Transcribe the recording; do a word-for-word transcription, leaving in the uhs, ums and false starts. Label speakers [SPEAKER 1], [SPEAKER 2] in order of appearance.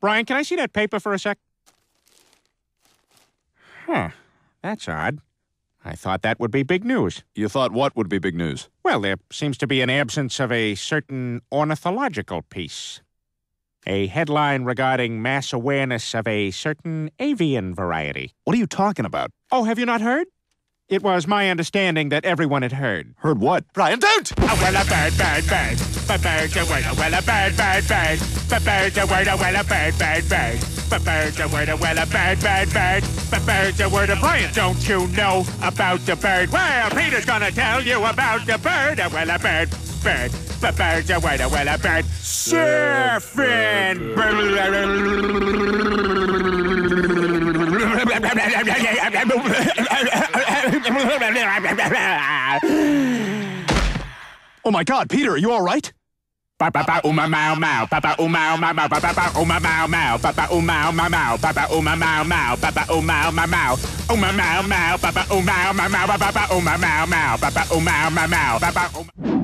[SPEAKER 1] Brian, can I see that paper for a sec? Huh. That's odd. I thought that would be big news.
[SPEAKER 2] You thought what would be big news?
[SPEAKER 1] Well, there seems to be an absence of a certain ornithological piece. A headline regarding mass awareness of a certain avian variety.
[SPEAKER 2] What are you talking about?
[SPEAKER 1] Oh, have you not heard? It was my understanding that everyone had heard.
[SPEAKER 2] Heard what?
[SPEAKER 3] Brian, don't!
[SPEAKER 1] Oh, well, a bird, bird, bird. But bird's a word, well, a bird, bird, bird. But bird's a word, well, a bird, bird, bird. But bird's a word, well, a bird, bird, bird. But bird's a word, Brian, don't you know about the bird? Well, Peter's gonna tell you about the bird. Well, a bird, bird. But bird's a word, well, a bird. Surfing.
[SPEAKER 2] Oh my God, Peter, are you all right?
[SPEAKER 1] Papa uma mau mau, Papa uma mau mau, Papa uma mau mau, Papa uma mau mau, Papa uma mau mau, Papa uma mau mau, uma mau mau, Papa uma mau mau, Papa uma mau mau, Papa uma mau mau, Papa.